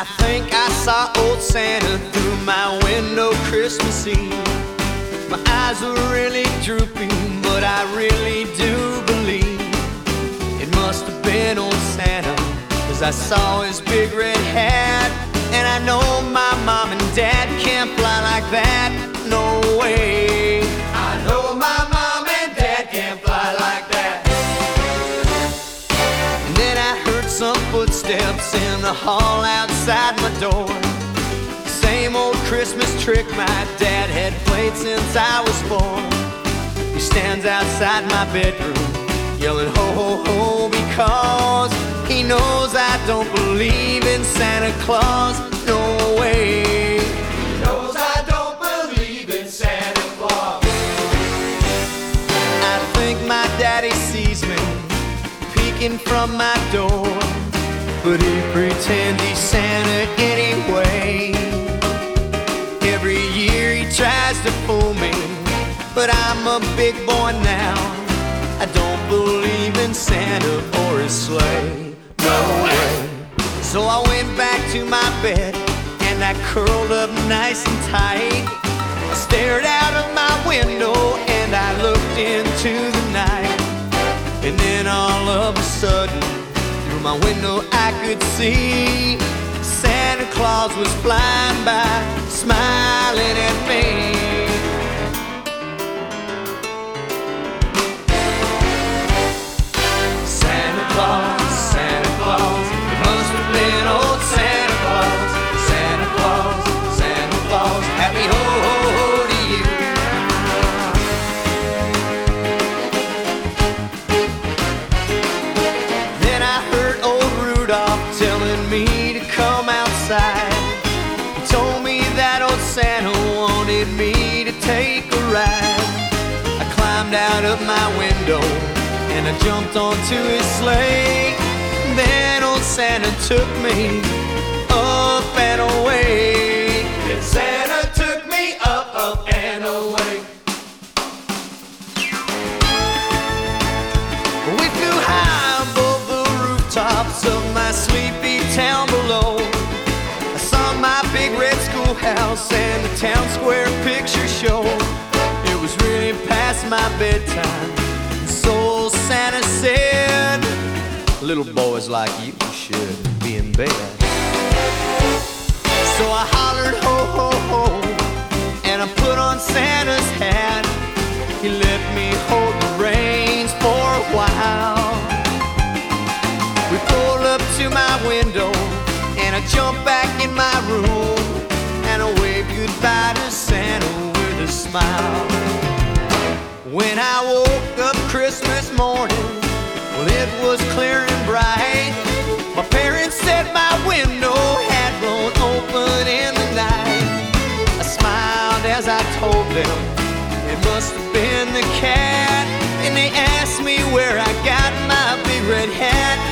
I think I saw old Santa through my window Christmas Eve. My eyes were really drooping, but I really do believe it must have been old Santa, 'cause I saw his big red hat. And I know my mom and dad can't fly like that, no way. I know my mom and dad can't fly like that. And then I heard some footsteps in the hall outside my door. Same old Christmas trick my dad had played since I was 4. He stands outside my bedroom yelling ho ho ho, because he knows I don't believe in Santa Claus, no way. He knows I don't believe in Santa Claus. I think my daddy sees me peeking from my door, but he pretends he's Santa anyway. Every year he tries to fool me, but I'm a big boy now. I don't believe in Santa or his sleigh, no way. So I went back to my bed and I curled up nice and tight. I stared out of my window and I looked into the night. And then all of a sudden, through my window I could see Santa Claus was flying by, smiling at me. Santa Claus, Santa Claus, it must have been old Santa Claus. Santa Claus, Santa Claus, happy ho ho ho to you. Then I heard old Rudolph telling me to come outside. He told me that old Santa wanted me to take a ride. I climbed out of my window and I jumped onto his sleigh. Then old Santa took me up and away. Then Santa took me up, up and away. We flew high above the rooftops of my sleepy town below. I saw my big red schoolhouse and the town square picture show. It was really past my bedtime, so Santa said, little boys like you should be in bed. So I hollered ho ho ho and I put on Santa's hat. He let me hold the reins for a while. We pulled up to my window and I jumped back in my room and I waved goodbye to Santa with a smile. When I woke up Christmas morning, well, it was clear and bright. My parents said my window had blown open in the night. I smiled as I told them it must have been the cat, and they asked me where I got my big red hat.